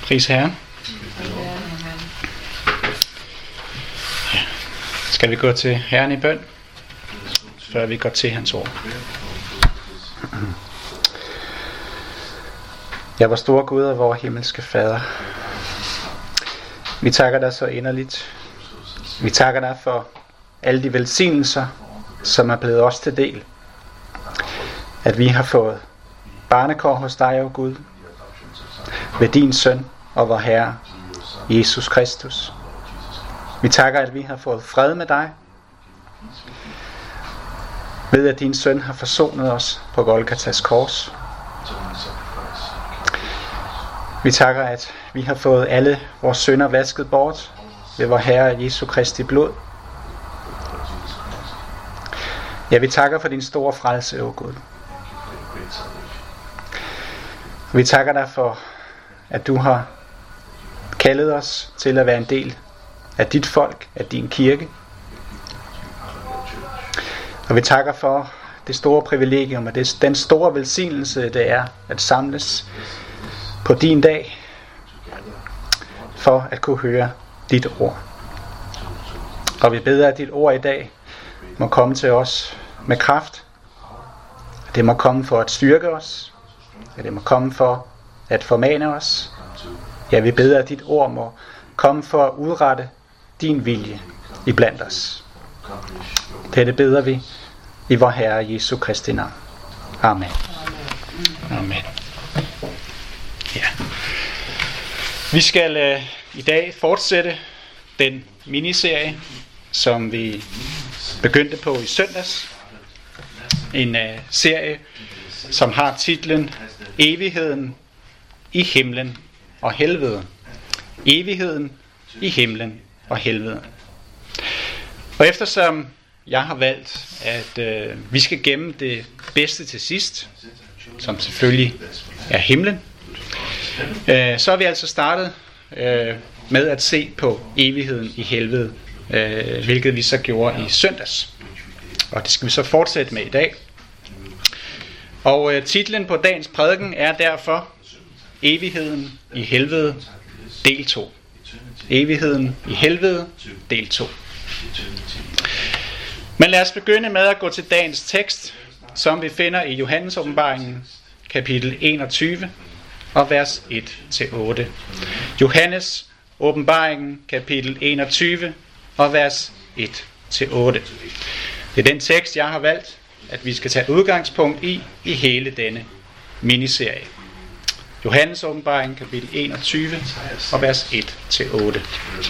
Pris Herren. Ja. Skal vi gå til Herren i bøn, før vi går til hans ord? Ja, vor store Gud og vor himmelske Fader, vi takker dig så inderligt. Vi takker dig for alle de velsignelser, som er blevet os til del. At vi har fået barnekår hos dig, o Gud, ved din søn og vor Herre, Jesus Kristus. Vi takker, at vi har fået fred med dig, ved at din søn har forsonet os på Golgatas kors. Vi takker, at vi har fået alle vores synder vasket bort ved vor Herre Jesu Kristi blod. Ja, vi takker for din store frelse, o Gud. Vi takker dig for, at du har kaldet os til at være en del af dit folk, af din kirke. Og vi takker for det store privilegium og den store velsignelse, det er at samles på din dag, for at kunne høre dit ord. Og vi beder, at dit ord i dag må komme til os med kraft. Det må komme for at styrke os. Det må komme for at formane os. Ja, vi beder, at dit ord må komme for at udrette din vilje iblandt os. Dette beder vi i vor Herre Jesu Kristi navn. Amen. Amen. Ja. Vi skal i dag fortsætte den miniserie, som vi begyndte på i søndags. En serie, som har titlen Evigheden i himlen og helvede. Evigheden i himlen og helvede. Og eftersom jeg har valgt, at vi skal gemme det bedste til sidst, som selvfølgelig er himlen, så er vi altså startet med at se på evigheden i helvede, hvilket vi så gjorde i søndags. Og det skal vi så fortsætte med i dag. Og titlen på dagens prædiken er derfor Evigheden i helvede, del 2. Evigheden i helvede, del 2. Men lad os begynde med at gå til dagens tekst, som vi finder i Johannes åbenbaringen, kapitel 21, og vers 1-8. Johannes åbenbaringen, kapitel 21, og vers 1-8. Det er den tekst, jeg har valgt, at vi skal tage udgangspunkt i hele denne miniserie. Johannes åbenbaring, kapitel 21, og vers 1-8.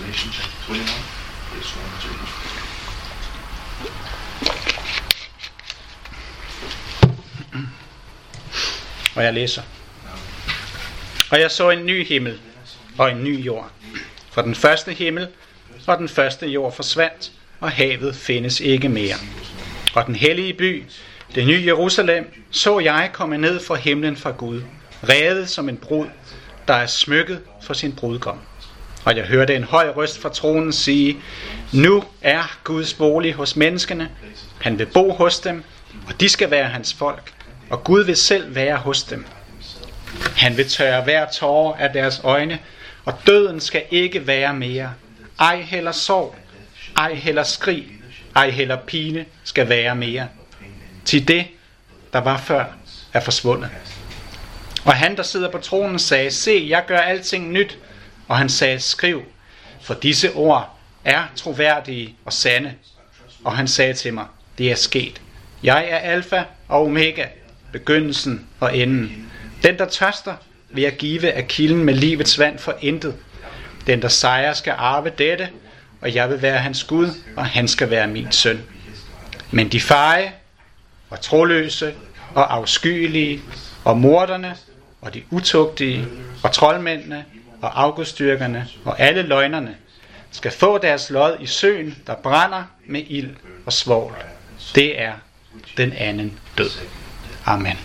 Og jeg læser. Og jeg så en ny himmel og en ny jord. For den første himmel og den første jord forsvandt, og havet findes ikke mere. Og den hellige by, det nye Jerusalem, så jeg komme ned fra himlen fra Gud, revet som en brud, der er smykket for sin brudgom. Og jeg hørte en høj røst fra tronen sige, nu er Guds bolig hos menneskene, han vil bo hos dem, og de skal være hans folk, og Gud vil selv være hos dem. Han vil tørre hver tåre af deres øjne, og døden skal ikke være mere. Ej heller sorg, ej heller skrig, ej heller pine skal være mere. Til det, der var før, er forsvundet. Og han, der sidder på tronen, sagde, se, jeg gør alting nyt. Og han sagde, skriv, for disse ord er troværdige og sande. Og han sagde til mig, det er sket. Jeg er alfa og omega, begyndelsen og enden. Den, der tørster, vil jeg give af kilden med livets vand for intet. Den, der sejrer, skal arve dette, og jeg vil være hans Gud, og han skal være min søn. Men de feje, og troløse, og afskyelige, og morderne, og de utugtige, og troldmændene, og afgudstyrkerne, og alle løgnerne, skal få deres lod i søen, der brænder med ild og svovl. Det er den anden død. Amen.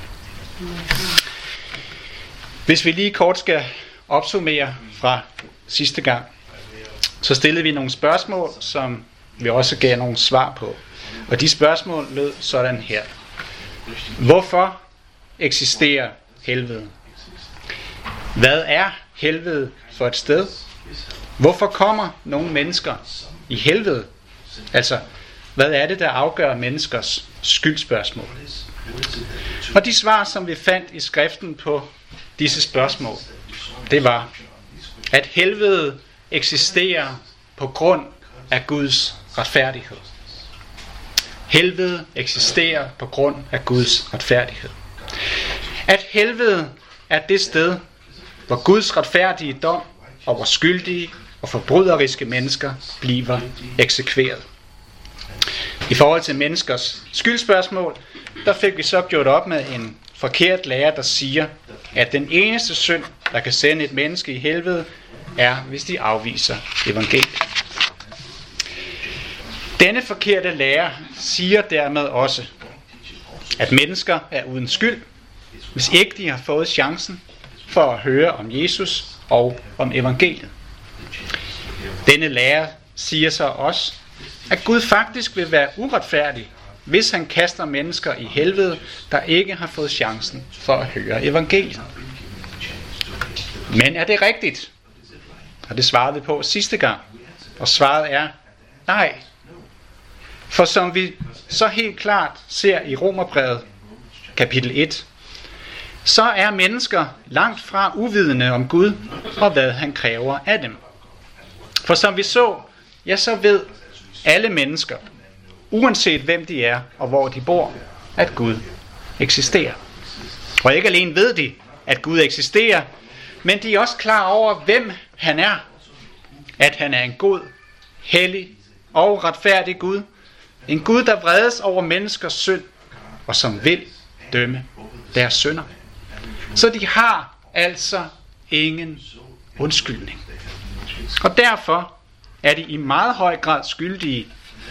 Hvis vi lige kort skal opsummere fra sidste gang, så stillede vi nogle spørgsmål, som vi også gav nogle svar på. Og de spørgsmål lød sådan her. Hvorfor eksisterer helvede? Hvad er helvede for et sted? Hvorfor kommer nogle mennesker i helvede? Altså, hvad er det, der afgør menneskers skyldspørgsmål? Og de svar, som vi fandt i skriften på disse spørgsmål, det var, at helvede eksisterer på grund af Guds retfærdighed. Helvede eksisterer på grund af Guds retfærdighed. At helvede er det sted, hvor Guds retfærdige dom over skyldige og forbryderiske mennesker bliver eksekveret. I forhold til menneskers skyldspørgsmål, der fik vi så gjort op med en forkert lære, der siger, at den eneste synd, der kan sende et menneske i helvede, er, hvis de afviser evangeliet. Denne forkerte lære siger dermed også, at mennesker er uden skyld, hvis ikke de har fået chancen for at høre om Jesus og om evangeliet. Denne lære siger så også, at Gud faktisk vil være uretfærdig, hvis han kaster mennesker i helvede, der ikke har fået chancen for at høre evangeliet. Men er det rigtigt? Og det svarede vi på sidste gang. Og svaret er nej. For som vi så helt klart ser i Romerbrevet kapitel 1, så er mennesker langt fra uvidende om Gud og hvad han kræver af dem. For som vi så, ja, så ved alle mennesker, uanset hvem de er og hvor de bor, at Gud eksisterer. Og ikke alene ved de, at Gud eksisterer, men de er også klar over, hvem han er. At han er en god, hellig og retfærdig Gud. En Gud, der vredes over menneskers synd, og som vil dømme deres synder. Så de har altså ingen undskyldning. Og derfor er de i meget høj grad skyldige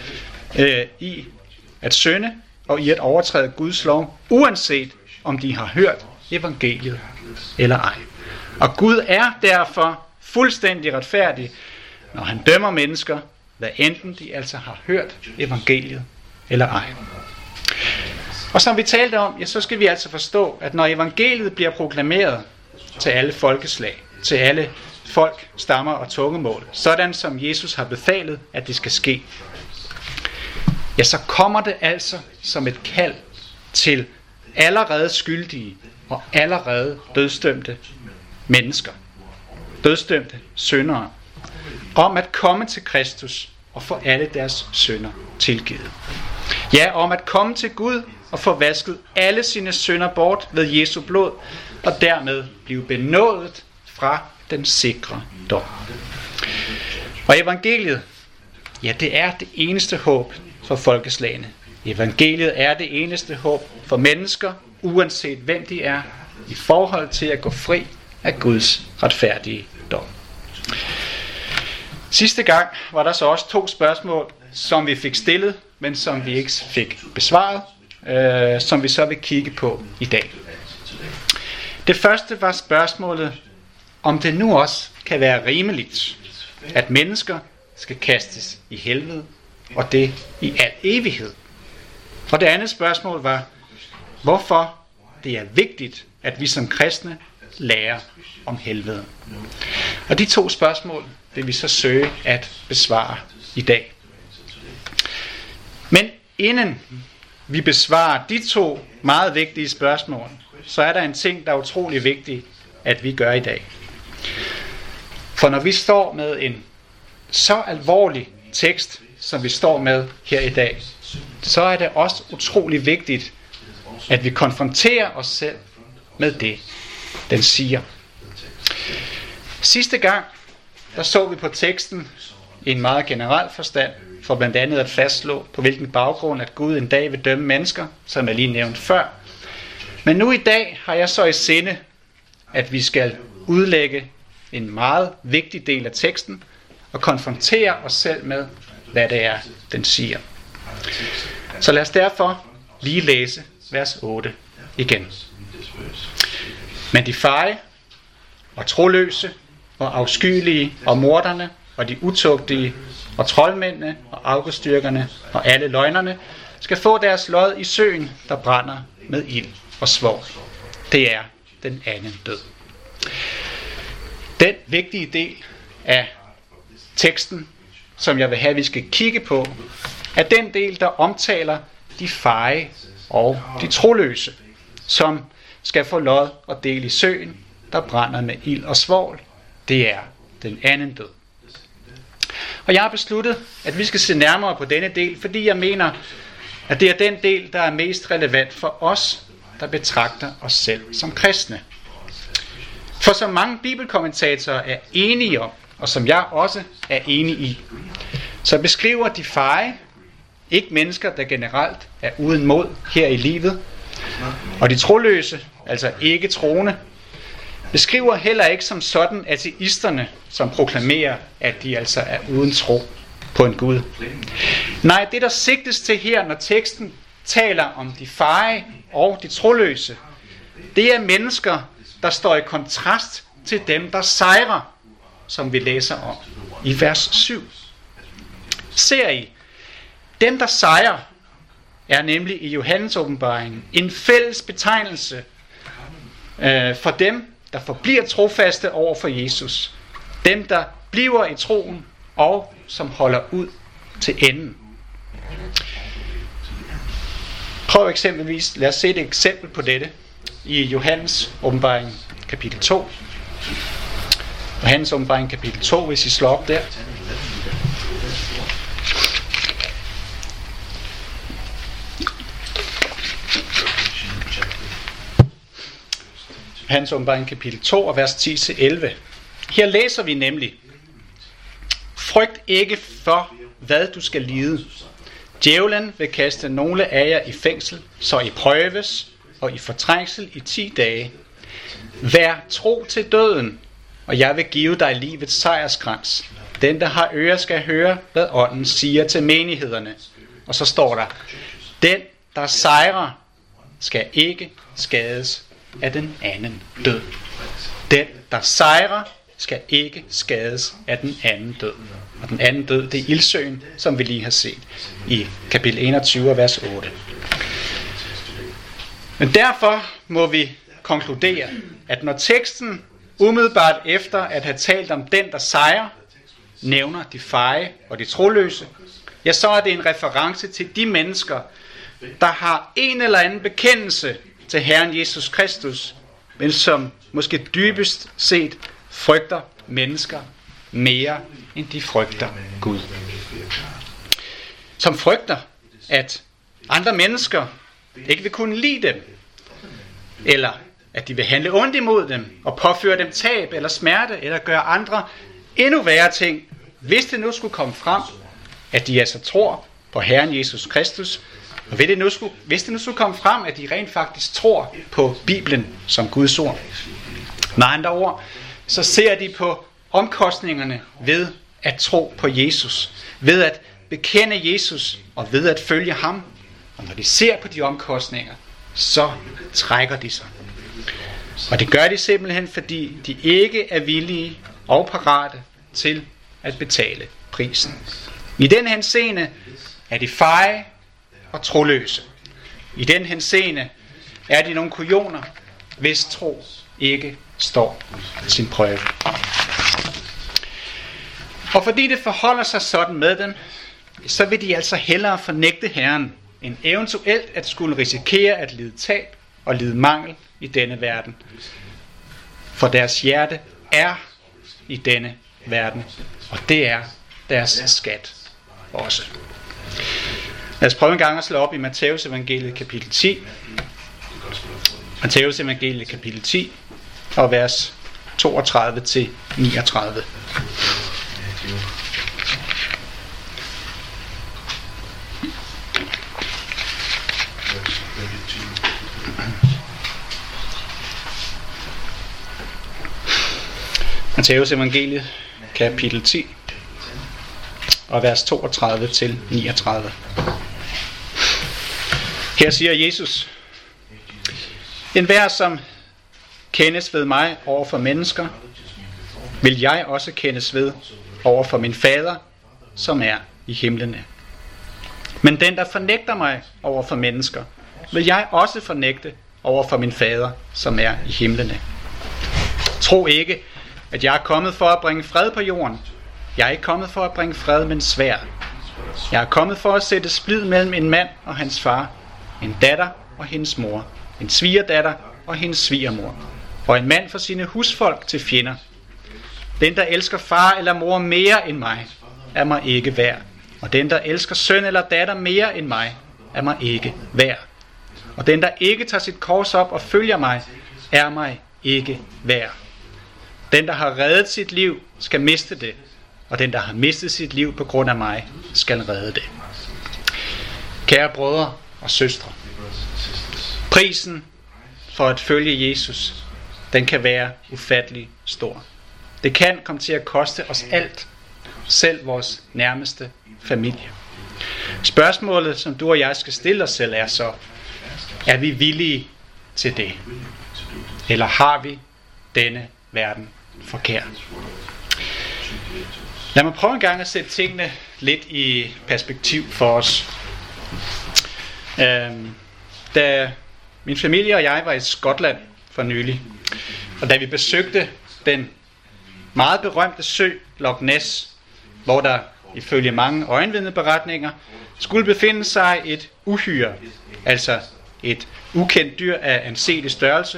i at synde og i at overtræde Guds lov, uanset om de har hørt evangeliet eller ej. Og Gud er derfor fuldstændig retfærdig, når han dømmer mennesker, hvad enten de altså har hørt evangeliet eller ej. Og som vi talte om, ja, så skal vi altså forstå, at når evangeliet bliver proklameret til alle folkeslag, til alle folk, stammer og tungemål, sådan som Jesus har befalet, at det skal ske, ja, så kommer det altså som et kald til allerede skyldige og allerede dødsdømte mennesker, dødsdømte syndere, om at komme til Kristus og få alle deres synder tilgivet. Ja, om at komme til Gud og få vasket alle sine synder bort ved Jesu blod, og dermed blive benådet fra den sikre dom. Og evangeliet, ja, det er det eneste håb for folkeslagene. Evangeliet er det eneste håb for mennesker, uanset hvem de er, i forhold til at gå fri af Guds retfærdige dom. Sidste gang var der så også 2 spørgsmål, som vi fik stillet, men som vi ikke fik besvaret, som vi så vil kigge på i dag. Det første var spørgsmålet, om det nu også kan være rimeligt, at mennesker skal kastes i helvede, og det i al evighed. Og det andet spørgsmål var, hvorfor det er vigtigt, at vi som kristne lærer om helvede. Og de 2 spørgsmål vil vi så søge at besvare i dag. Men inden vi besvarer de 2 meget vigtige spørgsmål, så er der en ting, der er utrolig vigtig, at vi gør i dag. For når vi står med en så alvorlig tekst, som vi står med her i dag, så er det også utrolig vigtigt, at vi konfronterer os selv med det, den siger. Sidste gang, der så vi på teksten i en meget generel forstand, for blandt andet at fastslå, på hvilken baggrund, at Gud en dag vil dømme mennesker, som jeg lige nævnte før. Men nu i dag har jeg så i sinde, at vi skal udlægge en meget vigtig del af teksten, og konfrontere os selv med, hvad det er, den siger. Så lad os derfor lige læse vers 8 igen. Men de feje og troløse og afskyelige og morderne og de utugtige og troldmændene og afgudstyrkerne og alle løgnerne skal få deres lod i søen, der brænder med ild og svovl. Det er den anden død. Den vigtige del af teksten, som jeg vil have, vi skal kigge på, er den del, der omtaler de feje og de troløse, som skal få lod og del i søen, der brænder med ild og svovl. Det er den anden død. Og jeg har besluttet, at vi skal se nærmere på denne del, fordi jeg mener, at det er den del, der er mest relevant for os, der betragter os selv som kristne. For som mange bibelkommentatorer er enige om, og som jeg også er enig i, så beskriver de feje ikke mennesker, der generelt er uden mod her i livet, og de troløse, altså ikke troende, beskriver heller ikke som sådan ateisterne, som proklamerer, at de altså er uden tro på en Gud. Nej, det der sigtes til her, når teksten taler om de feje og de troløse, det er mennesker, der står i kontrast til dem, der sejrer, som vi læser om i vers 7. Ser I, dem der sejrer, er nemlig i Johannes åbenbaringen en fælles betegnelse for dem, der forbliver trofaste over for Jesus. Dem, der bliver i troen og som holder ud til enden. Prøv eksempelvis, lad os se et eksempel på dette i Johannes åbenbaring kapitel 2. Johannes åbenbaring kapitel 2, hvis I slår op der. Johannes åbenbaring kapitel 2 og vers 10-11. Her læser vi nemlig: Frygt ikke for, hvad du skal lide. Djævlen vil kaste nogle af jer i fængsel, så I prøves, og I fortrængsel i 10 dage. Vær tro til døden, og jeg vil give dig livets sejrskrans. Den, der har ører, skal høre, hvad ånden siger til menighederne. Og så står der: Den, der sejrer, skal ikke skades af den anden død. Den, der sejrer, skal ikke skades af den anden død. Og den anden død, det er ildsøen, som vi lige har set i kapitel 21, vers 8. Men derfor må vi konkludere, at når teksten umiddelbart efter at have talt om den, der sejrer, nævner de feje og de troløse, ja, så er det en reference til de mennesker, der har en eller anden bekendelse til Herren Jesus Kristus, men som måske dybest set frygter mennesker mere, end de frygter Gud. Som frygter, at andre mennesker ikke vil kunne lide dem, eller at de vil handle ondt imod dem, og påføre dem tab eller smerte, eller gøre andre endnu værre ting, hvis det nu skulle komme frem, at de altså tror på Herren Jesus Kristus, og hvis det nu skulle komme frem, at de rent faktisk tror på Bibelen som Guds ord. Med andre ord, så ser de på omkostningerne ved at tro på Jesus, ved at bekende Jesus og ved at følge ham. Og når de ser på de omkostninger, så trækker de sig. Og det gør de simpelthen, fordi de ikke er villige og parate til at betale prisen. I den henseende er de feje og troløse. I den henseende er de nogle kujoner, hvis tro ikke står sin prøve. Og fordi det forholder sig sådan med dem, så vil de altså hellere fornægte Herren, end eventuelt at skulle risikere at lide tab og lide mangel i denne verden. For deres hjerte er i denne verden, og det er deres skat også. Lad os prøve en gang at slå op i Matthæus evangeliet kapitel 10. Matthæus evangeliet kapitel 10 og vers 32-39. Matthæus evangeliet kapitel 10 og vers 32-39. Her siger Jesus: Enhver som kendes ved mig over for mennesker, vil jeg også kendes ved over for min fader, som er i himlene. Men den, der fornægter mig over for mennesker, vil jeg også fornægte over for min fader, som er i himlene. Tro ikke, at jeg er kommet for at bringe fred på jorden. Jeg er ikke kommet for at bringe fred, men sværd. Jeg er kommet for at sætte splid mellem en mand og hans far, en datter og hendes mor, en svigerdatter og hendes svigermor, og en mand for sine husfolk til fjender. Den, der elsker far eller mor mere end mig, er mig ikke værd. Og den, der elsker søn eller datter mere end mig, er mig ikke værd. Og den, der ikke tager sit kors op og følger mig, er mig ikke værd. Den, der har reddet sit liv, skal miste det. Og den, der har mistet sit liv på grund af mig, skal redde det. Kære brødre og søstre, prisen for at følge Jesus, den kan være ufattelig stor. Det kan komme til at koste os alt, selv vores nærmeste familie. Spørgsmålet, som du og jeg skal stille os selv, er så, er vi villige til det? Eller har vi denne verden forkert? Lad mig prøve en gang at sætte tingene lidt i perspektiv for os. Da min familie og jeg var i Skotland for nylig, og da vi besøgte den meget berømte sø Loch Ness, hvor der ifølge mange øjenvidneberetninger skulle befinde sig et uhyre, altså et ukendt dyr af anselig størrelse.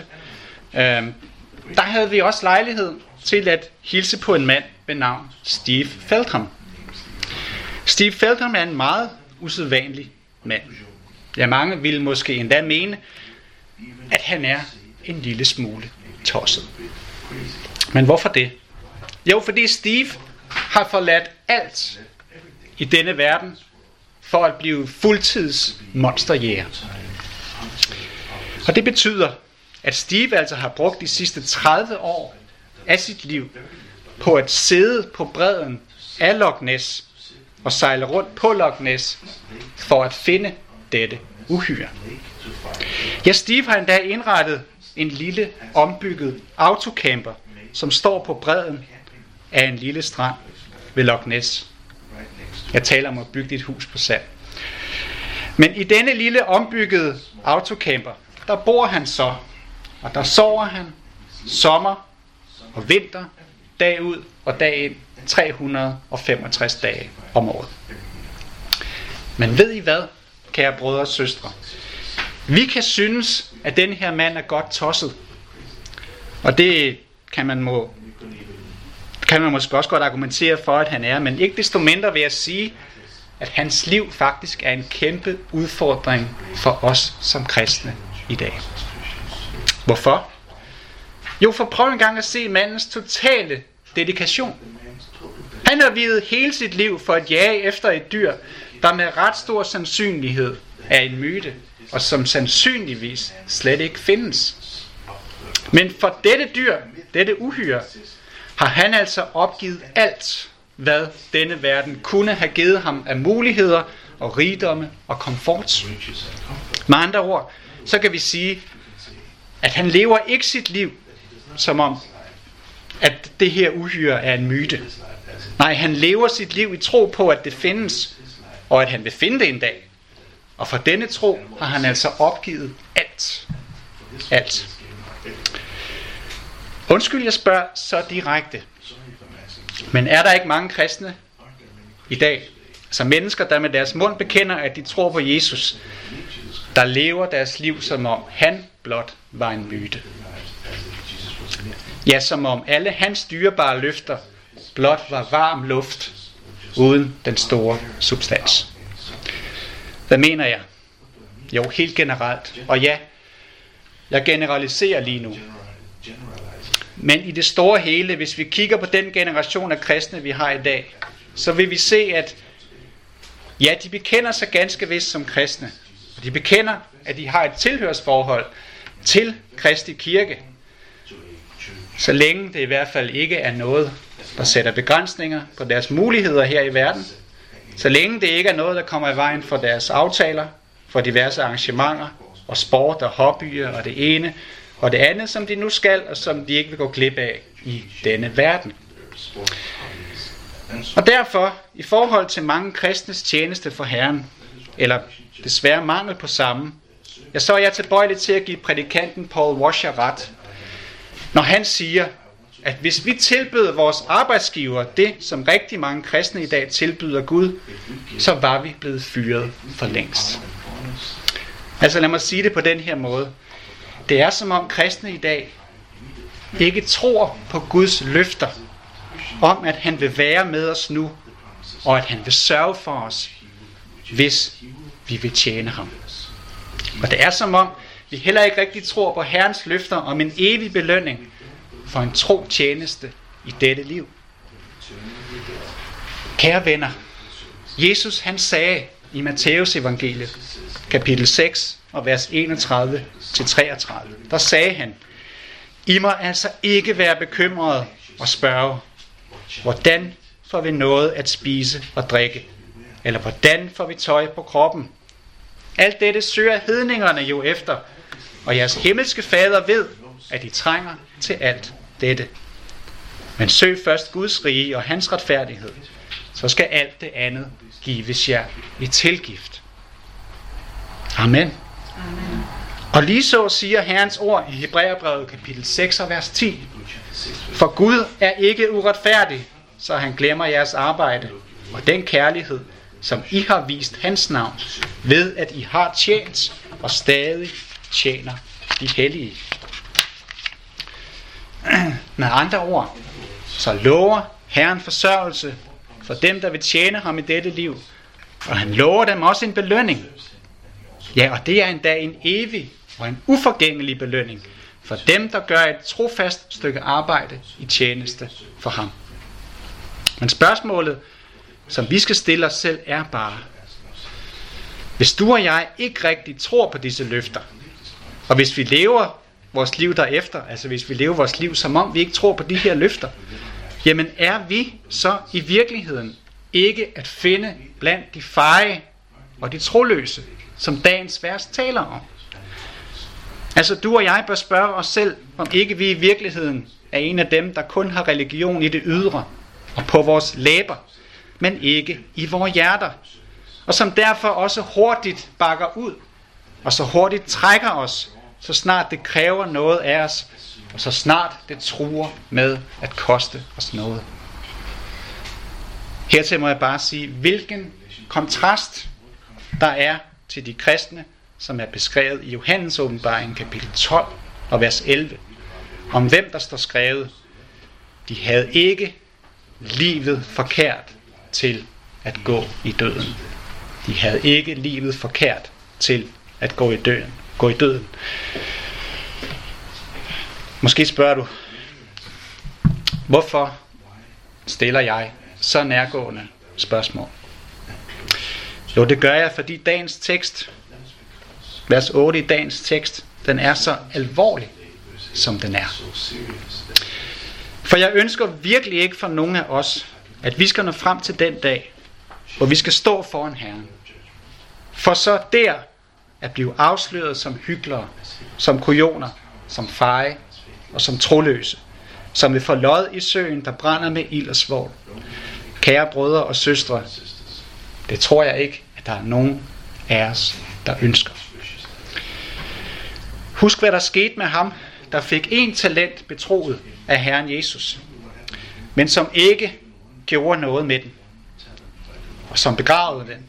Der havde vi også lejlighed til at hilse på en mand ved navn Steve Feltham. Steve Feltham er en meget usædvanlig mand. Ja, mange ville måske endda mene, at han er en lille smule tosset. Men hvorfor det? Jo, fordi Steve har forladt alt i denne verden for at blive fuldtids monsterjæger. Og det betyder, at Steve altså har brugt de sidste 30 år af sit liv på at sidde på bredden af Loch Ness og sejle rundt på Loch Ness for at finde dette uhyre. Ja, Steve har endda indrettet en lille ombygget autocamper, som står på bredden af en lille strand ved Loch Ness. Jeg taler om at bygge et hus på sand. Men i denne lille ombyggede autocamper, der bor han så, og der sover han sommer og vinter, dag ud og dag ind, 365 dage om året. Men ved I hvad, kære brødre og søstre? Vi kan synes, at den her mand er godt tosset. Og det kan man måske også godt argumentere for, at han er. Men ikke desto mindre vil jeg sige, at hans liv faktisk er en kæmpe udfordring for os som kristne i dag. Hvorfor? Jo, for prøv en gang at se mandens totale dedikation. Han har viet hele sit liv for at jage efter et dyr, der med ret stor sandsynlighed er en myte, og som sandsynligvis slet ikke findes. Men for dette dyr, dette uhyre, har han altså opgivet alt, hvad denne verden kunne have givet ham af muligheder og rigdomme og komfort. Med andre ord, så kan vi sige, at han lever ikke sit liv som om, at det her uhyre er en myte. Nej, han lever sit liv i tro på, at det findes, og at han vil finde det en dag. Og for denne tro har han altså opgivet alt. Alt. Undskyld, jeg spørger så direkte. Men er der ikke mange kristne i dag, altså mennesker, der med deres mund bekender, at de tror på Jesus, der lever deres liv som om han blot var en myte? Ja, som om alle hans dyrebare løfter blot var varm luft uden den store substans. Hvad mener jeg? Jo, helt generelt. Og ja, jeg generaliserer lige nu. Men i det store hele, hvis vi kigger på den generation af kristne, vi har i dag, så vil vi se, at ja, de bekender sig ganske vist som kristne. De bekender, at de har et tilhørsforhold til Kristi kirke. Så længe det i hvert fald ikke er noget, der sætter begrænsninger på deres muligheder her i verden. Så længe det ikke er noget, der kommer i vejen for deres aftaler, for diverse arrangementer og sport og hobbyer og det ene og det andet, som de nu skal, og som de ikke vil gå glip af i denne verden. Og derfor, i forhold til mange kristnes tjeneste for Herren, eller desværre mangel på samme, ja, så er jeg tilbøjelig til at give prædikanten Paul Washer ret, når han siger, at hvis vi tilbød vores arbejdsgiver det, som rigtig mange kristne i dag tilbyder Gud, så var vi blevet fyret for længst. Altså lad mig sige det på den her måde. Det er som om kristne i dag ikke tror på Guds løfter om, at han vil være med os nu, og at han vil sørge for os, hvis vi vil tjene ham. Og det er som om, vi heller ikke rigtig tror på Herrens løfter om en evig belønning for en tro tjeneste i dette liv. Kære venner, Jesus han sagde i Matthæus evangeliet, kapitel 6 og vers 31-33, der sagde han, I må altså ikke være bekymrede og spørge, hvordan får vi noget at spise og drikke? Eller hvordan får vi tøj på kroppen? Alt dette søger hedningerne jo efter, og jeres himmelske fader ved, at de trænger til alt dette. Men søg først Guds rige og hans retfærdighed, så skal alt det andet gives jer i tilgift. Amen. Amen. Og lige så siger Herrens ord i Hebræerbrevet kapitel 6 og vers 10. For Gud er ikke uretfærdig, så han glemmer jeres arbejde og den kærlighed, som I har vist hans navn, ved at I har tjent og stadig tjener de hellige. Med andre ord, så lover Herren forsørgelse for dem, der vil tjene ham i dette liv, og han lover dem også en belønning. Ja, og det er endda en evig og en uforgængelig belønning for dem, der gør et trofast stykke arbejde i tjeneste for ham. Men spørgsmålet, som vi skal stille os selv, er bare, hvis du og jeg ikke rigtig tror på disse løfter, og hvis vi lever vores liv derefter, altså hvis vi lever vores liv, som om vi ikke tror på de her løfter, jamen er vi så i virkeligheden ikke at finde blandt de feje og de troløse, som dagens vers taler om? Altså du og jeg bør spørge os selv, om ikke vi i virkeligheden er en af dem, der kun har religion i det ydre og på vores læber, men ikke i vores hjerter, og som derfor også hurtigt bakker ud, og så hurtigt trækker os, så snart det kræver noget af os, og så snart det truer med at koste os noget. Hertil må jeg bare sige, hvilken kontrast der er til de kristne, som er beskrevet i Johannes åbenbaring kapitel 12 og vers 11, om hvem der står skrevet, de havde ikke livet forkert til at gå i døden. De havde ikke livet forkert til at gå i døden. Måske spørger du, hvorfor stiller jeg så nærgående spørgsmål? Jo, det gør jeg, fordi dagens tekst, vers 8 i dagens tekst, den er så alvorlig, som den er. For jeg ønsker virkelig ikke for nogen af os, at vi skal nå frem til den dag, hvor vi skal stå foran Herren. For så der at blive afsløret som hyklere, som kujoner, som feje og som troløse, som vil få lod i søen, der brænder med ild og svovl. Kære brødre og søstre, det tror jeg ikke, at der er nogen af os, der ønsker. Husk, hvad der skete med ham, der fik 1 talent betroet af Herren Jesus, men som ikke gjorde noget med den, og som begravede den.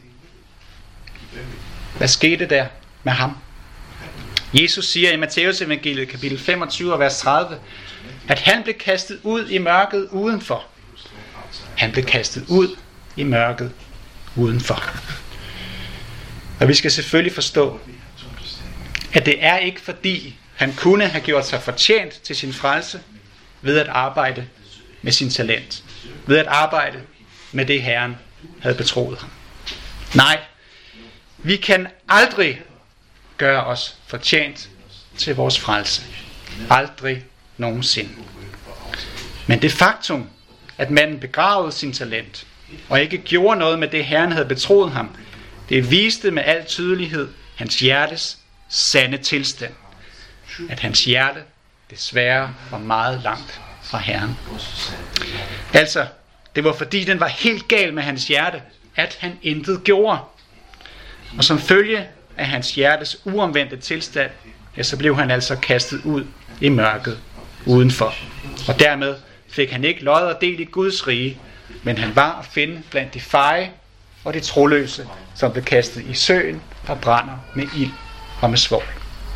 Hvad skete der med ham? Jesus siger i Matthæus evangeliet kapitel 25 og vers 30, at han blev kastet ud i mørket udenfor. Han blev kastet ud i mørket udenfor. Og vi skal selvfølgelig forstå, at det er ikke fordi han kunne have gjort sig fortjent til sin frelse ved at arbejde med sin talent. Ved at arbejde med det Herren havde betroet ham. Nej, vi kan aldrig gøre os fortjent til vores frelse. Aldrig nogensinde. Men det faktum, at manden begravede sin talent og ikke gjorde noget med det Herren havde betroet ham, det viste med al tydelighed hans hjertes sande tilstand. At hans hjerte desværre var meget langt fra Herren. Altså, det var fordi den var helt gal med hans hjerte, at han intet gjorde. Og som følge af hans hjertes uomvendte tilstand, ja, så blev han altså kastet ud i mørket udenfor. Og dermed fik han ikke lod og del i Guds rige, men han var at finde blandt de feje og de troløse, som blev kastet i søen og brænder med ild og med svovl.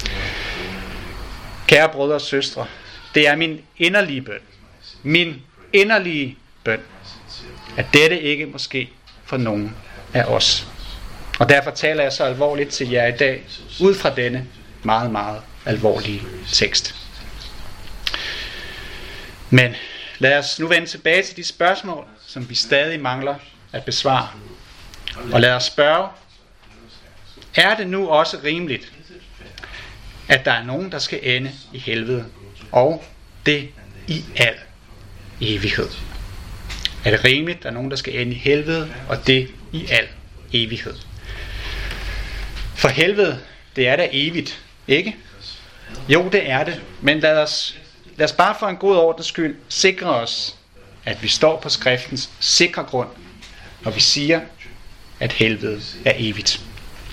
Kære brødre og søstre, det er min inderlige bøn, at dette ikke må ske for nogen af os. Og derfor taler jeg så alvorligt til jer i dag, ud fra denne meget, meget alvorlige tekst. Men lad os nu vende tilbage til de spørgsmål, som vi stadig mangler at besvare. Og lad os spørge, er det nu også rimeligt, at der er nogen, der skal ende i helvede, og det i al evighed? Er det rimeligt, at der er nogen, der skal ende i helvede, og det i al evighed? For helvede, det er da evigt, ikke? Jo, det er det, men lad os bare for en god ordens skyld sikre os, at vi står på skriftens sikre grund, når vi siger, at helvede er evigt.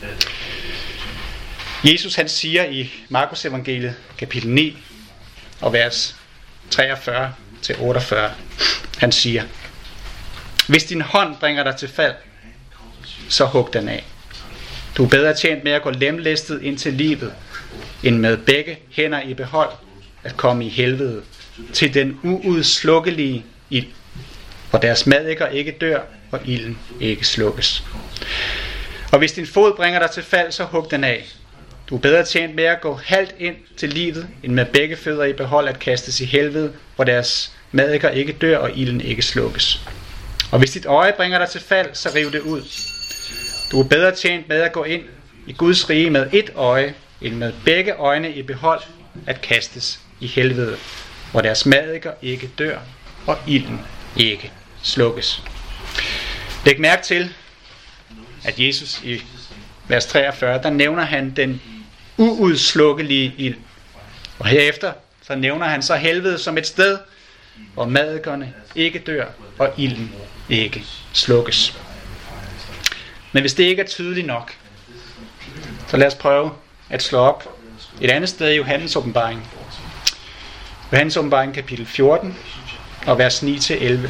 Jesus han siger i Markus evangeliet kapitel 9 og vers 43-48, han siger: hvis din hånd bringer dig til fald, så hug den af. Du er bedre tjent med at gå lemlæstet ind til livet, end med begge hænder i behold at komme i helvede, til den uudslukkelige ild, hvor deres madikker ikke dør, og ilden ikke slukkes. Og hvis din fod bringer dig til fald, så hug den af. Du er bedre tjent med at gå halvt ind til livet, end med begge fødder i behold at kastes i helvede, hvor deres madikker ikke dør, og ilden ikke slukkes. Og hvis dit øje bringer dig til fald, så riv det ud. Du er bedre tjent med at gå ind i Guds rige med et øje, end med begge øjne i behold at kastes i helvede, hvor deres madikker ikke dør, og ilden ikke slukkes. Læg mærke til, at Jesus i vers 43, der nævner han den uudslukkelige ild. Og herefter så nævner han så helvede som et sted, hvor madikkerne ikke dør, og ilden ikke slukkes. Men hvis det ikke er tydeligt nok, så lad os prøve at slå op et andet sted i Johannes åbenbaring. Johannes åbenbaring kapitel 14 og vers 9-11. Lad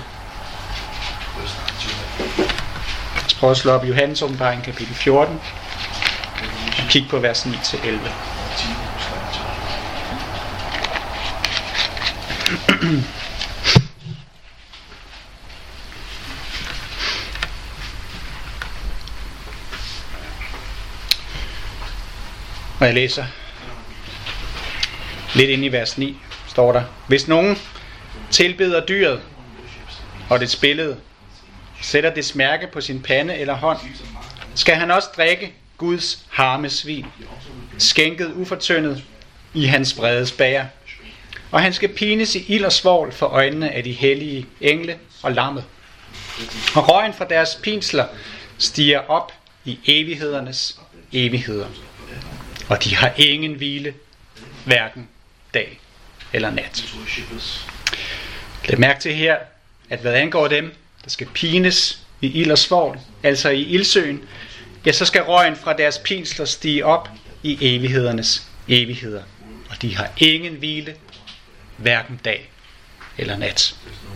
os prøve at slå op i Johannes åbenbaring kapitel 14 og kigge på vers 9-11. Og jeg læser lidt inde i vers 9, står der: hvis nogen tilbeder dyret og dets billede, sætter dets mærke på sin pande eller hånd, skal han også drikke Guds harmesvin, skænket ufortyndet i hans vredes bager. Og han skal pines i ild og svovl for øjnene af de hellige engle og lammet. Og røgen fra deres pinsler stiger op i evighedernes evigheder. Og de har ingen hvile, hverken dag eller nat. Læg mærke til her, at hvad angår dem, der skal pines i ild og svovl, altså i ildsøen, ja, så skal røgen fra deres pinsler stige op i evighedernes evigheder. Og de har ingen hvile, hverken dag eller nat.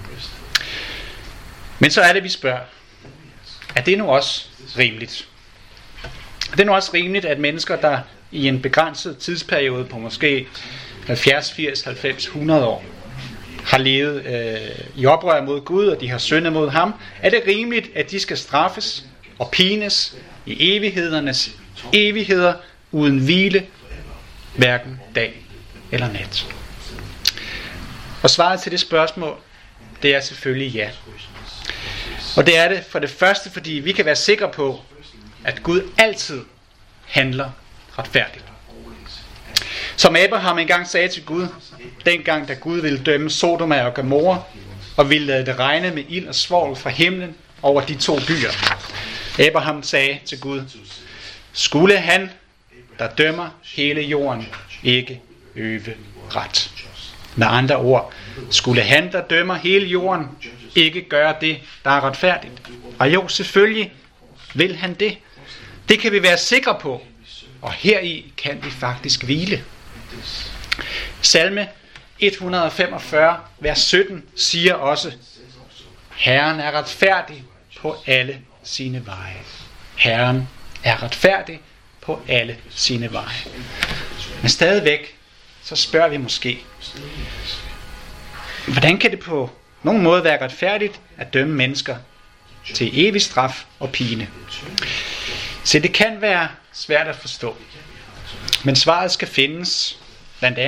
Men så er det, vi spørger, er det nu også rimeligt? Er det nu også rimeligt, at mennesker, der i en begrænset tidsperiode på måske 70, 80, 90, 100 år, har levet i oprør mod Gud, og de har syndet mod ham, er det rimeligt, at de skal straffes og pines i evighedernes evigheder uden hvile, hverken dag eller nat? Og svaret til det spørgsmål, det er selvfølgelig ja. Og det er det for det første, fordi vi kan være sikre på, at Gud altid handler retfærdigt. Som Abraham engang sagde til Gud, dengang da Gud ville dømme Sodoma og Gomorra, og ville lade det regne med ild og svovl fra himlen over de to byer. Abraham sagde til Gud, skulle han, der dømmer hele jorden, ikke øve ret? Med andre ord, skulle han, der dømmer hele jorden, ikke gøre det, der er retfærdigt? Og jo, selvfølgelig vil han det. Det kan vi være sikre på, og heri kan vi faktisk hvile. Salme 145, vers 17, siger også, Herren er retfærdig på alle sine veje. Herren er retfærdig på alle sine veje. Men stadigvæk, så spørger vi måske, hvordan kan det på nogen måde være retfærdigt at dømme mennesker til evig straf og pine? Så det kan være svært at forstå. Men svaret skal findes blandt andet